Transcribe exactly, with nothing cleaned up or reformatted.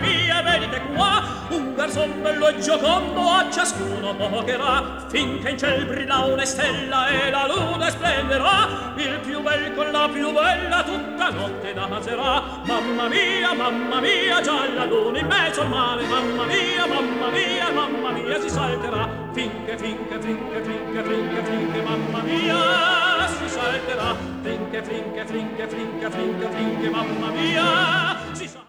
mie, vedete qua, un garzon bello e giocondo a ciascuno pocherà, finché in ciel brilla una stella e la luna splenderà, il più bel con la più bella tutta notte danzerà. Mamma mia, mamma mia, già la luna in mezzo al mare, mamma mia, mamma mia, mamma mia, si salterà, finché, finché, finché, finché, finché, finché, mamma mia, si salterà, finché, finché, finché, finché, finché, finché, mamma mia.